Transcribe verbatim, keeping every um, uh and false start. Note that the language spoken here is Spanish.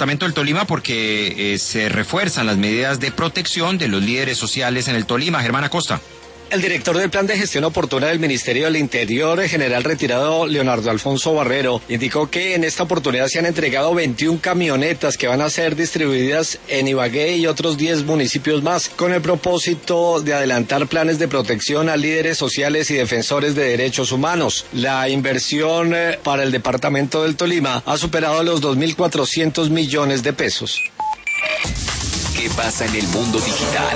Departamento del Tolima porque eh, se refuerzan las medidas de protección de los líderes sociales en el Tolima. Germán Acosta. El director del Plan de Gestión Oportuna del Ministerio del Interior, el general retirado Leonardo Alfonso Barrero, indicó que en esta oportunidad se han entregado veintiuna camionetas que van a ser distribuidas en Ibagué y otros diez municipios más, con el propósito de adelantar planes de protección a líderes sociales y defensores de derechos humanos. La inversión eh, para el departamento del Tolima ha superado los dos mil cuatrocientos millones de pesos. ¿Qué pasa en el mundo digital?